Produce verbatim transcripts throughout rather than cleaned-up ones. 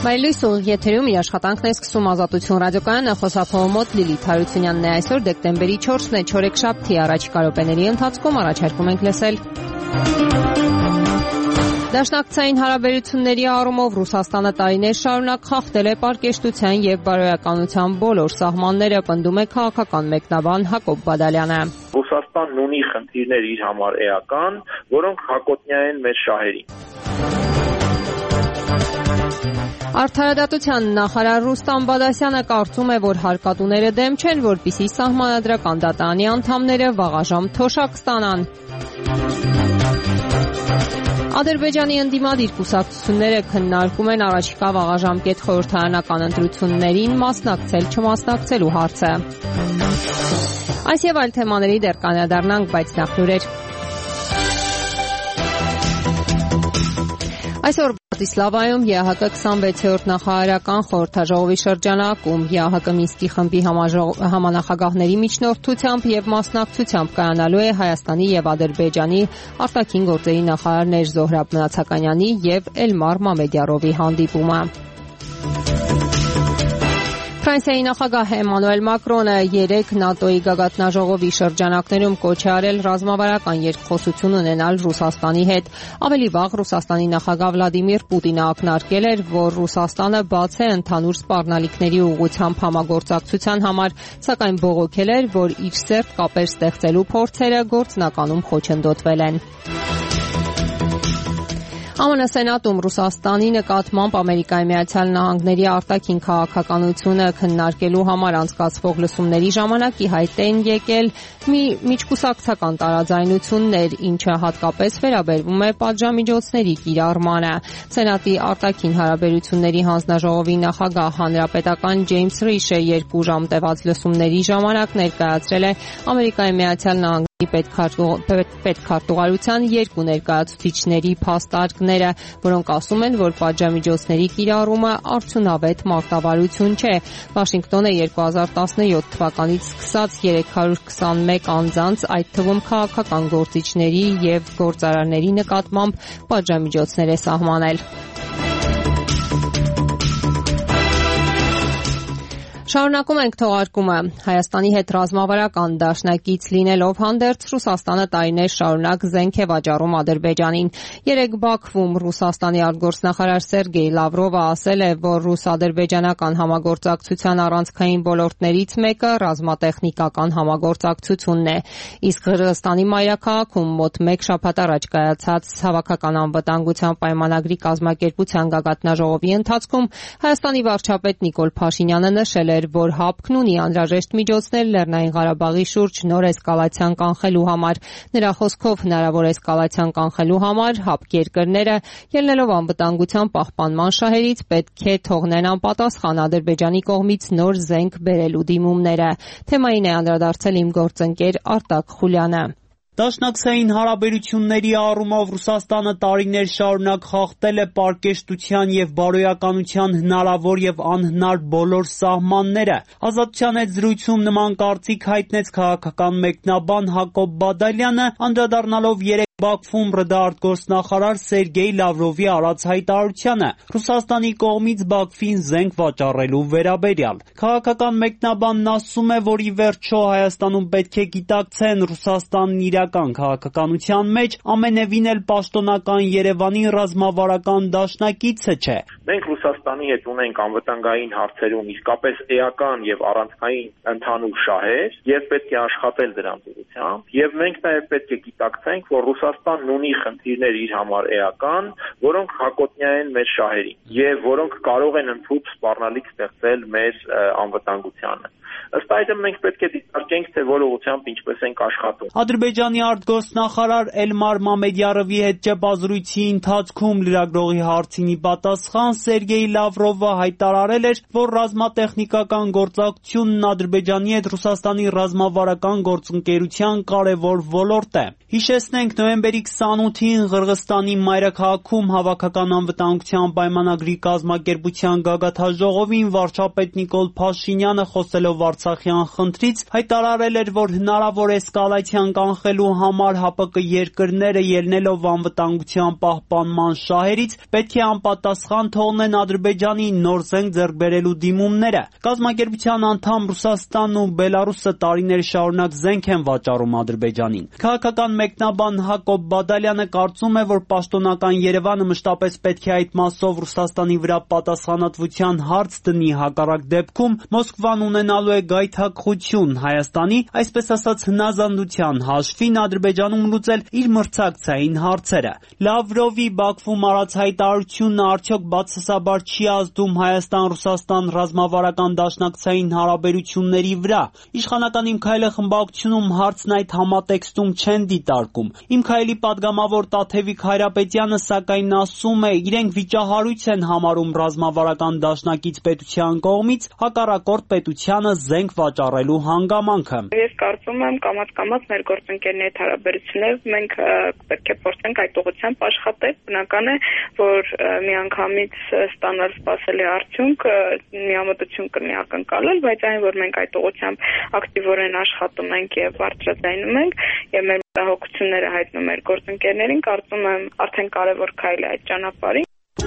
Մայրլույս ուղիղ եթերում իր աշխատանքն է սկսում Ազատություն ռադիոկայանը, խոսափողը մոտ Լիլիթ Հարությունյանն է։ Այսօր դեկտեմբերի չորսն է, չորեքշաբթի, առաջիկա րոպեների ընթացքում առաջարկում ենք լսել. Դաշնակցային հարաբերությունների առումով Ռուսաստանը տարիներ շարունակ խախտել է պարկեշտության և բարոյականության բոլոր սահմանները, պնդում է քաղաքական մեկնաբան Հակոբ Բադալյանը։ Ռուսաստանն ունի խնդիրներ իր համար էական, որոնք հակոտնյա են մեր շահերին։ Արդարադատության նախարար Ռուստամ Բադասյանը կարծում է, որ հարկատուները դեմ չեն, որպեսզի սահմանադրական դատարանի անդամները վաղաժամ թոշակ ստանան։ Ադրբեջանի ընդդիմադիր կուսակցությունները քննարկում են առաջիկա վաղաժամկետ խորհրդարանական ընտրություններին մասնակցել չմասնակցելու հարցը։ Այս եւ այլ թեմաների դեռ կանրադառնանք, բայց նախ լուրեր։ Այսօր Բրատիսլավայում Է Հ Կ քսանվեցերորդ նախարարական խորհրդաժողովի շրջանակում Է Հ Կ Մինսկի խմբի համանախագահների միջնորդությամբ եւ մասնակցությամբ կայանալու է Հայաստանի եւ Ադրբեջանի արտաքին գործերի նախարարներ Զոհրաբ Մնացականյանի եւ Էլմար Մամեդյարովի հանդիպումը։ Ֆրանսիայի նախագահ Էմանուել Մակրոնը երեկ ՆԱՏՕ-ի գագաթնաժողովի շրջանակներում կոչ է արել ռազմավարական երկխոսություն ունենալ Ռուսաստանի հետ։ Ավելի վաղ Ռուսաստանի նախագահ Վլադիմիր Պուտինը ակնարկել էր, որ Ռուսաստանը բաց է ընդհանուր սպառնալիքների ուղղությամբ համագործակցության համար, սակայն բողոքել էր, որ իր սերտ կապեր ստեղծելու փորձերը գործնականում խոչընդոտվել են։ Ամն Սենատում Ռուսաստանի նկատմամբ Ամերիկայի Միացյալ Նահանգների արտաքին քաղաքականությունը քննարկելու համար անցկացվող լսումների ժամանակ ի հայտ են եկել մի միջկուսակցական տարաձայնություններ, ինչը հատկապես վերաբերվում է պատժամիջոցների կիրառմանը։ Սենատի արտաքին հարաբերությունների հանձնաժողովի նախագահ հանրապետական Ջեյմս Ռիշը երկու ժամ տևած լսումների ժամանակ ներկայացրել է Ամերիկայի Միացյալ Նահանգների պետքարտուղարության երկու ներկայացուցիչների փաստարկները, որոնք ասում են, որ պատժամիջոցների կիրառումը արդյունավետ մարտավարություն չէ։ Վաշինգտոնը երկու հազար տասնյոթ թվականից սկսած երեք հարյուր քսանմեկ անձանց, այդ թվում քաղաքական գործիչների եւ գործարարների նկատմամբ պատժամիջոցներ է սահմանել։ Շարունակում ենք թողարկումը։ Հայաստանի հետ ռազմավարական դաշնակից լինելով հանդերձ Ռուսաստանը տարիներ շարունակ զենք է վաճառում Ադրբեջանին։ Երեկ Բաքվում Ռուսաստանի արտգործնախարար Սերգեյ Լավրովը ասել է, որ ռուս-ադրբեջանական համագործակցության առանցքային ոլորտներից մեկը ռազմատեխնիկական համագործակցությունն է։ Իսկ Qырgızstani մայրաքաղաքում մոտ մեկ շաբաթ առաջ կայացած Հավաքական անվտանգության պայմանագրի կազմակերպության գագաթնաժողովի ընթացքում Հայաստանի վարչապետ Նիկոլ Փաշինյանը նշել է, որ ՀԱՊԿ-ն ունի անհրաժեշտ միջոցներ Լեռնային Ղարաբաղի շուրջ նոր էսկալացիան կանխելու համար։ Նրա խոսքով հնարավոր էսկալացիան կանխելու համար ՀԱՊԿ երկրները, ելնելով անվտանգության պահպանման շահերից, պետք է թողնեն անպատասխան Ադրբեջանի կողմից նոր զենք բերելու դիմումները։ Թեմային է անդրադարձել իմ գործընկեր Արտակ Խուլյանը։ Դաշնակցային հարաբերությունների առումով Ռուսաստանը տարիներ շարունակ խախտել է պարկեշտության և բարոյականության հնարավոր և անհնար բոլոր սահմանները։ Ազատության հետ զրույցում նման կարծիք հայտնեց քաղաքական մեկնաբան Հակոբ Բադալյանը, անդրադառնալով երեկ Բաքվում ՌԴ արտգործնախարար Սերգեյ Լավրովի արած հայտարարությանը Ռուսաստանի կողմից Բաքվին զենք վաճառելու վերաբերյալ։ Քաղաքական մեկնաբանն ասում է, որ ի վերջո Հայաստանում պետք է գիտակցեն Ռուսաստանն իրական քաղաքականության մեջ ամենևին էլ պաշտոնական Երևանի ռազմավարական դաշնակիցը չէ։ Մենք Ռուսաստանի հետ ունենք անվտանգային հարցերում իսկապես էական եւ առանցքային ընդհանուր շահեր եւ պետք է աշխատել դրանց ուղղությամբ, եւ մենք նաեւ պետք է գիտակցենք, որ Ռուսաստանն ունի խնդիրներ իր համար էական, որոնք հակոտնյա են մեր շահերին եւ որոնք կարող են ընդհանուր սպառնալիք ստեղծել մեր անվտանգությանը։ Ըստ այդմ մենք պետք է դիտարկենք, թե որ ուղղությամբ ինչպես ենք աշխատում։ Ադրբեջանի արտգործնախարար Էլմար Մամեդյարովի հետ ճեպազրույցի ընթացքում լրագրողի հարցին ի պատասխան Սերգեյ Լավրովը հայտարարել էր, որ ռազմատեխնիկական գործակցությունն Ադրբեջանի հետ Ռուսաստանի ռազմավարական գործընկերության կարևոր ոլորտ է։ Հիշեցնենք, նոյեմբերի քսանութին Qырgızstani մայրաքաղաքում Հավաքական անվտանգության պայմանագրի կազմակերպության գագաթնաժողովին վարչապետ Նիկոլ Փաշինյանը խոսելով Արցախյան խնդրից, հայտարարել էր, որ հնարավոր էսկալացիան կանխելու համար ՀԱՊԿ երկրները ելնելով անվտանգության պահպանման շահերից պետք է անպատասխան թողնեն Ադրբեջանի նոր զենք ձեռք բերելու դիմումները։ Կազմակերպության անդամ Ռուսաստանն ու Բելարուսը տարիներ շարունակ զենք են վաճառում Ադրբեջանին։ Քաղաքական մեկնաբան Հակոբ Բադալյանը կարծում է, որ պաշտոնական Երևանը մշտապես պետք է այդ մասով Ռուսաստանի վրա պատասխանատվության հարց դնի, հակառակ դեպքում Մոսկվան ունենալու է գայթակղություն Հայաստանի, այսպես ասած հնազանդության հաշվին Ադրբեջանում լուծել իր մրցակցային հարցերը։ Լավրովի Բաքվում արած հայտարարությունը արդյոք բացասաբար չի ազդում Հայաստան-Ռուսաստան ռազմավարական դաշնակցային հարաբերությունների վրա։ Իշխանական Իմ քայլը խմբակցությունում հարցն այդ համատեքստում չեն դիտարկում։ Իմ քայլի падգամավոր Տաթևիկ Հայրապետյանը սակայն ասում է, իրենք վիճահարույց են համարում ռազմավարական դաշնակից պետության կողմից հակառակորդ պետությանը զենք վաճառելու հանգամանքը։ Ես կարծում եմ կամաց-կամաց մեր գործընկերների հետ հարաբերություններով մենք պետք է փորձենք այդ ուղղությամբ աշխատել։ Բնական է, որ միանգամից ստանալ սպասելի արդյունք միամտություն կլինի ակնկալել, բայց այն, որ մենք այդ ուղղությամբ ակտիվորեն աշխատում ենք եւ բարձրաձայնում ենք եւ մեր մտահոգությունները հայտնում մեր գործընկերներին, կարծում եմ արդեն կարևոր քայլ է այդ ճանապարհին։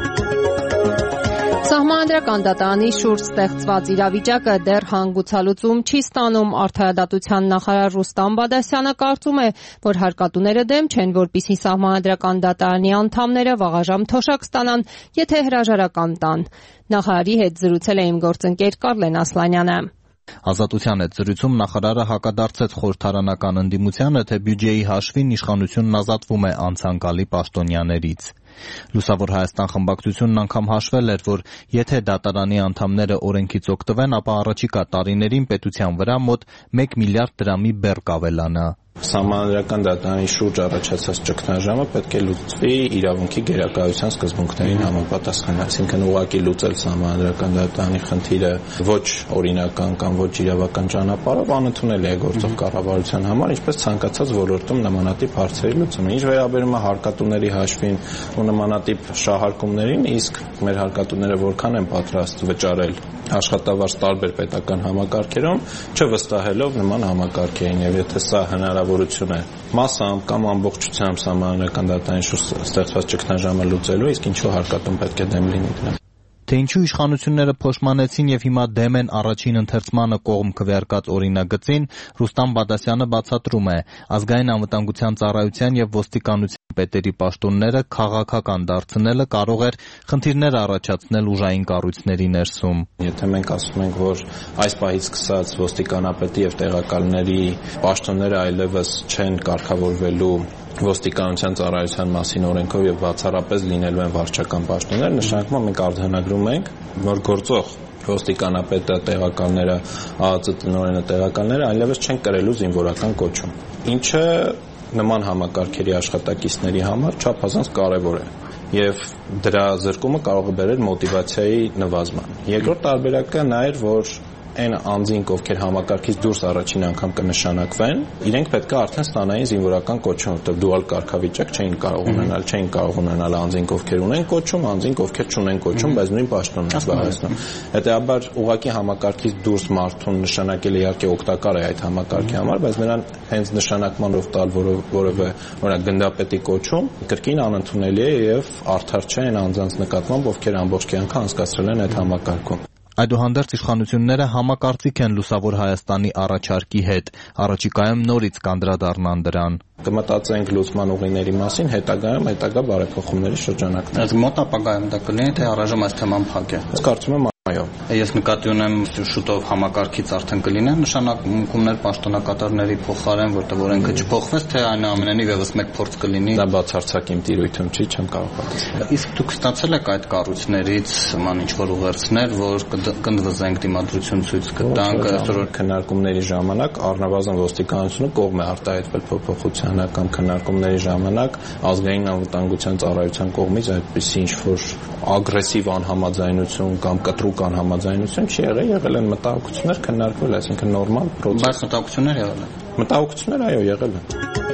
Սահմանադրական դատարանի շուրջ ստեղծված իրավիճակը դեռ հանգուցալուծում չի ստանում։ Արդարադատության նախարար Ռուստամ Բադասյանը կարծում է, որ հարկատուները դեմ չեն, որպեսզի Սահմանադրական դատարանի անդամները վաղաժամ թոշակ ստանան, եթե հրաժարական տան։ Նախարարի հետ զրուցել է իմ գործընկեր Կարլեն Ասլանյանը։ Ազատության հետ զրույցում նախարարը հակադարձեց խորհրդարանական ընդդիմությանը, թե բյուջեի հաշվին իշխանությունն ազատվում է անցանկալի պաշտոնյաներից։ Լուսավոր Հայաստան խմբակցությունն անգամ հաշվել էր, որ եթե դատարանի անդամները օրենքից օգտվեն, ապա առաջիկա տարիներին պետության վրա մոտ մեկ միլիարդ դրամի բեռ կավելանա։ Սահմանադրական դատարանի շուրջ առաջացած ճգնաժամը պետք է լուծվի իրավունքի գերակայության սկզբունքներին համապատասխան, այսինքն ուղղակի լուծել սահմանադրական դատարանի խնդիրը ոչ օրինական կամ ոչ իրավական ճանապարհով անընդունել է գործող կառավարության համար, ինչպես ցանկացած ոլորտում նմանատիպ հարցերի լուծումը։ Ինչ վերաբերում է հարկատուների հաշվին ու նմանատիպ շահարկումներին, իսկ մեր հարկատուները որքան են պատրաստ վճարել աշխատավարձ տարբեր պետական համակարգերում, չվստահելով նման համակարգերին, եւ եթե սա հնարավորություն է մասամբ կամ ամբողջությամբ Սահմանադրական դատարանի շուրջ ստեղծված ճգնաժամը լուծելու, իսկ ինչու հարկատուն պետք է դեմ լինի դրան։ Թե ինչու իշխանությունները փոշմանեցին եւ հիմա դեմ են առաջին ընթերցմանը կողմ քվեարկած օրինագծին, Ռուստամ Բադասյանը բացատրում է, ազգային անվտանգության ծառայության եւ ոստիկանության պետերի պաշտոնները քաղաքական դարձնելը կարող էր խնդիրներ առաջացնել ուժային կառույցների ներսում։ Եթե մենք ասում ենք, որ այս պահից սկսած ոստիկանապետի եւ տեղակալների պաշտոնները այլևս չեն կարգավորվելու ոստիկանության ծառայության մասին օրենքով եւ բացառապես լինելու են վարչական պաշտոններ, նշանակում է մենք արձանագրում ենք, որ գործող ոստիկանապետը, տեղակալները, ԱԱԾ տնօրենը, տեղակալները այլևս չեն կրելու զինվորական կոչում, ինչը նման համակարգերի աշխատակիցների համար չափազանց կարևոր է եւ դրա զրկումը կարող է բերել մոտիվացիայի նվազման։ Երկրորդ տարբերակը նա էր, որ այն անձինք, ովքեր համակարգից դուրս առաջին անգամ կնշանակվեն, իրենք պետք է արդեն ստանային զինվորական կոչում, որտեղ դուալ կարգավիճակ չէին կարող ունենալ, չէին կարող ունենալ անձինք, ովքեր ունեն կոչում, անձինք, ովքեր չունեն կոչում, բայց նույն պաշտոնն են զբաղեցնում։ Հետեւաբար ուղղակի համակարգից դուրս մարդուն նշանակել իհարկե օգտակար է այդ համակարգի համար, բայց նրան հենց նշանակմանով տալ որևէ օրինակ գնդապետի կոչում կրկին անընդունելի է եւ արդար չէ այն անձանց նկատմամբ, ովքեր ամբողջ կյանքը անցկացրել են այդ համակարգում։ Այդուհանդերձ իշխանությունները համակարծիք են Լուսավոր Հայաստանի առաջարկի հետ, առաջիկայում նորից կանդրադառնան դրան։ Կմտածենք լուծման ուղիների մասին, հետագայում հետագա բարեփոխումների շրջանակներում։ Այս մոտ ապագայում դա կլինի, թե առայժմ այս թեման փակ է։ Ես կարծում եմ այո։ Ես նկատի ունեմ շուտով համակարգից արդեն կլինեն նշանակումներ պաշտոնակատարների փոխարեն, որտեղ օրենքը չփոխվեց, թե այնուամենայնիվ եւս մեկ փորձ կլինի։ Դա բացարձակ իմ տիրույթում չի, չեմ կարող պատասխանել։ Իսկ դուք ստացել եք այդ կառույցներից ման ինչ-որ ուղերձներ, որ կընդվզենք դիմադրություն ցույց կտանք, այսօր քննարկումների ժամանակ առնվազն ոստիկանությունը կողմ է արտահայտվել փոփոխության կամ քննարկումների ժամանակ ազգային անվտանգության ծառայության կողմից այդպիսի ինչ-որ ագրեսիվ անհամաձայնություն կամ կտրուկ անհամաձայնություն չի եղել, եղել են մտահոգություններ քննարկվել, այսինքն նորմալ պրոցես։ Բայց մտահոգություններ եղել են։ Մտահոգություններ այո եղել են։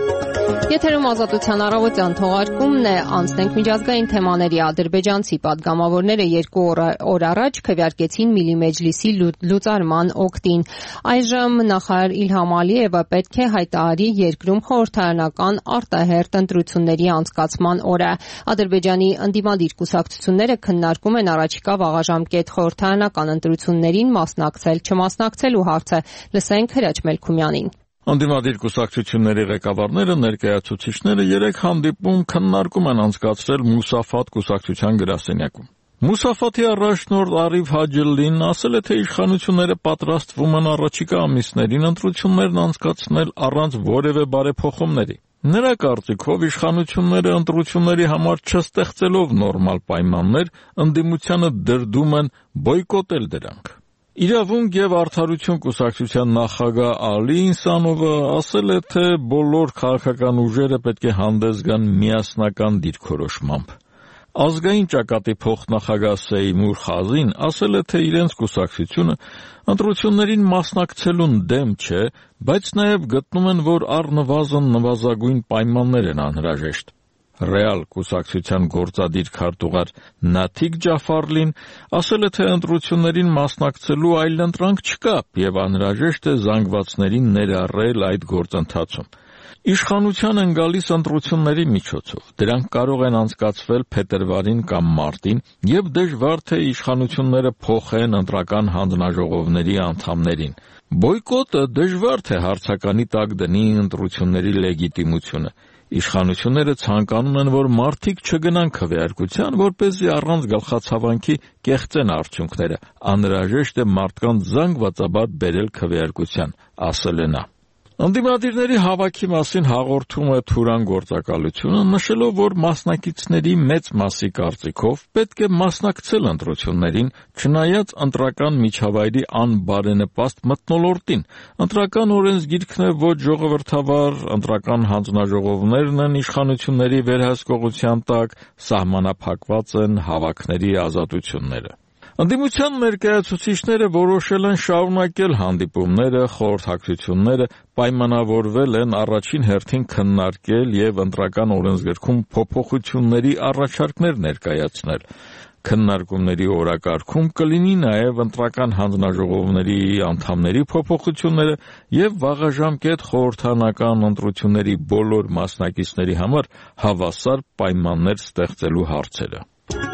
Եթերում ազատության առավոտյան թողարկումն է, անցնենք միջազգային թեմաների։ Ադրբեջանցի падգամավորները երկու օր առաջ քվեարկեցին Միլի Մեջլիսի լուծարման օգտին։ Այժմ նախարար Իլհամ Ալիևը պետք է հայտարարի երկրում խորհրդարանական արտահերթ ընտրությունների անցկացման օրը։ Ադրբեջանի ընդդիմադիր կուսակցությունները քննարկում են առաջիկա վաղաժամկետ խորհրդարանական ընտրություններին մասնակցել չմասնակցելու հարցը։ Լսենք Հրաչ Մելքումյանին։ Ընդդիմադիր կուսակցությունների ղեկավարները, ներկայացուցիչները երեք հանդիպում քննարկում են անցկացրել Մուսաֆատ կուսակցության գրասենյակում։ Մուսաֆաթի առաջնորդ Արիֆ Հաջելլին ասել է, թե իշխանությունները պատրաստվում են առաջիկա ամիսներին ընտրություններն անցկացնել առանց որևէ բարեփոխումների։ Նրա կարծիքով իշխանությունները ընտրությունների համար չստեղծելով նորմալ պայմաններ, ընդդիմությանը դրդում են բոյկոտել դրանք։ Իրավունք եւ արդարություն կուսակցության նախագահ Ալի Ինսանովը ասել է, թե բոլոր քաղաքական ուժերը պետք է հանդես գան միասնական դիրքորոշմամբ։ Ազգային ճակատի փոխնախագահ Սեյմուր Խազին ասել է, թե իրենց կուսակցությունը ընտրություններին մասնակցելուն դեմ չէ, բայց նաեւ գտնում են, որ առնվազն նվազագույն պայմաններ են անհրաժեշտ։ Ռեալ կուսակցության գործադիր քարտուղար Նաթիկ Ջաֆարլին ասել է, թե ընտրություններին մասնակցելու այլընտրանք չկա եւ անհրաժեշտ է զանգվածներին ներառել այդ գործընթացում։ Իշխանության են գալիս ընտրությունների միջոցով։ Դրանք կարող են անցկացվել փետրվարին կամ մարտին եւ դժվար թե իշխանությունները փոխեն ընտրական հանձնաժողովների անդամներին։ Բոյկոտը դժվար թե հարցականի տակ դնի ընտրությունների լեգիտիմությունը։ Իշխանությունները ցանկանում են, որ մարդիկ չգնան քվեարկության, որպեսզի առանց գլխացավանքի կեղծեն արդյունքները։ Անհրաժեշտ է մարդկանց զանգվածաբար բերել քվեարկության, ասել է նա։ Ընդդիմադիրների հավաքի մասին հաղորդում է Թուրան գործակալությունը, նշելով, որ մասնակիցների մեծ մասի կարծիքով պետք է մասնակցել ընտրություններին, չնայած ընտրական միջավայրի անբարենպաստ մթնոլորտին։ Ընտրական օրենսգիրքն է ոչ ժողովրդավար, ընտրական հանձնաժողովներն են իշխանությունների վերահսկողության տակ, սահմանափակված են հավաքների ազատությունները։ Ընդդիմության ներկայացուցիչները որոշել են շարունակել հանդիպումները, խորհրդակցությունները, պայմանավորվել են առաջին հերթին քննարկել եւ ընտրական օրենսգրքում փոփոխությունների առաջարկներ ներկայացնել։ Քննարկումների օրակարգում կլինի նաեւ ընտրական հանձնաժողովների անդամների փոփոխությունները եւ վաղաժամկետ խորհրդարանական ընտրությունների բոլոր մասնակիցների համար հավասար պայմաններ ստեղծելու հարցերը։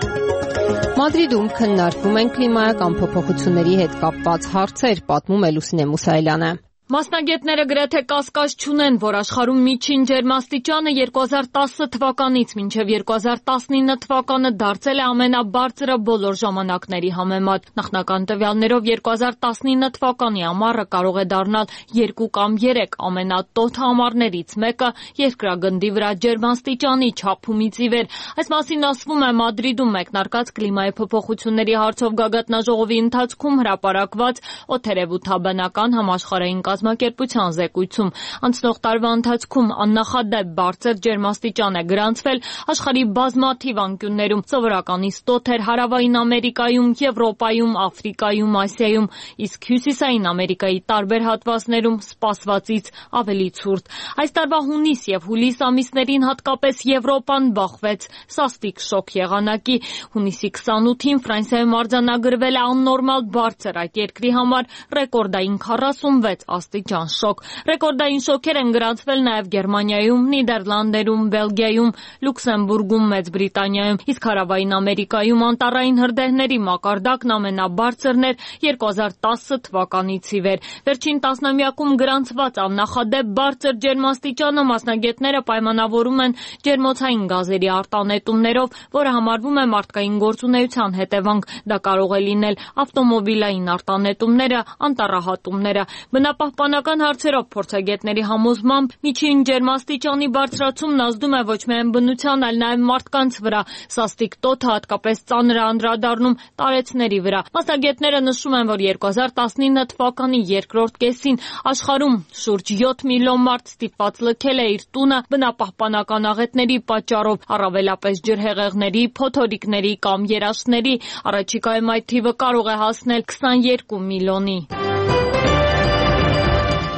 Մադրիդում քննարկվում են կլիմայական փոփոխությունների հետ կապված հարցեր, պատմում է Լուսինե Մուսայելյանը։ Մասնագետները գրեթե կասկած չունեն, որ աշխարհում միջին ջերմաստիճանը երկու հազար տասը թվականից մինչև երկու հազար տասնինը թվականը դարձել է ամենաբարձրը բոլոր ժամանակների համեմատ։ Նախնական տվյալներով երկու հազար տասնինը թվականի ամառը կարող է դառնալ երկու կամ երեք ամենատոթ ամառներից մեկը երկրագնդի վրա ջերմաստիճանի չափումից ի վեր։ Այս մասին ասվում է Մադրիդում մեկնարկած կլիմայի փոփոխությունների հարցով գագաթնաժողովի ընթացքում հրապարակված օդերևութաբանական համաշխարհային կազմակերպության զեկույցում։ Անցնող տարվա ընթացքում աննախադեպ բարձր ջերմաստիճան է գրանցվել աշխարհի բազմաթիվ անկյուններում, սովորականից տոթ էր Հարավային Ամերիկայում, Եվրոպայում, Աֆրիկայում, Ասիայում, իսկ Հյուսիսային Ամերիկայի տարբեր հատվածներում սպասվածից ավելի ցուրտ։ Այս տարվա հունիս եւ հուլիս ամիսներին հատկապես Եվրոպան բախվեց սաստիկ շոկ եղանակի։ Հունիսի քսանութին Ֆրանսիայում արձանագրվել է աննորմալ բարձր այդ երկրի համար ռեկորդային քառասունվեց աստիճան շոկ։ Ռեկորդային շոկեր են գրանցվել նաև Գերմանիայում, Նիդերլանդերում, Բելգիայում, Լյուքսեմբուրգում, Մեծ Բրիտանիայում, իսկ Հարավային Ամերիկայում անտառային հրդեհների մակարդակն ամենաբարձրն էր երկու հազար տասը թվականից ի վեր։ Վերջին տասնամյակում գրանցված աննախադեպ բարձր ջերմաստիճանը մասնագետները պայմանավորում են ջերմոցային գազերի արտանետումներով, որը համարվում է մարդկային գործունեության հետևանք։ Դա կարող է լինել ավտոմոբիլային արտանետումները, անտառահատումները։ Բնապահպանական հարցերով փորձագետների համոզմամբ միջին ջերմաստիճանի բարձրացումն ազդում է ոչ միայն բնության, այլ նաև մարդկանց վրա։ Սաստիկ տոթը հատկապես ծանր է անդրադառնում տարեցների վրա։ Մասնագետները նշում են, որ երկու հազար տասնինը թվականի երկրորդ կեսին աշխարհում շուրջ յոթ միլիոն մարդ ստիպված լքել է իր տունը բնապահպանական աղետների պատճառով, առավելապես ջրհեղեղների, փոթորիկների կամ երաշտների։ Առաջիկայում այդ թիվը կարող է հասնել քսաներկու միլիոնի։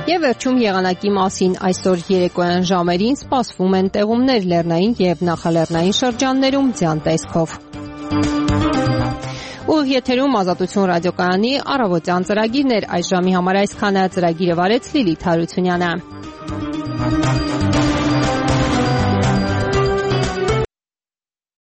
Եվ վերջում եղանակի մասին այսօր երեկոյան ժամերին սպասվում են տեղումներ լեռնային եւ նախալեռնային շրջաններում ձյան տեսքով։ Ուղիղ եթերում Ազատություն ռադիոկայանի առավոտյան ծրագիրներ այս ժամի համար այսքանը ծրագիրը վարեց Լիլիթ Հարությունյանը։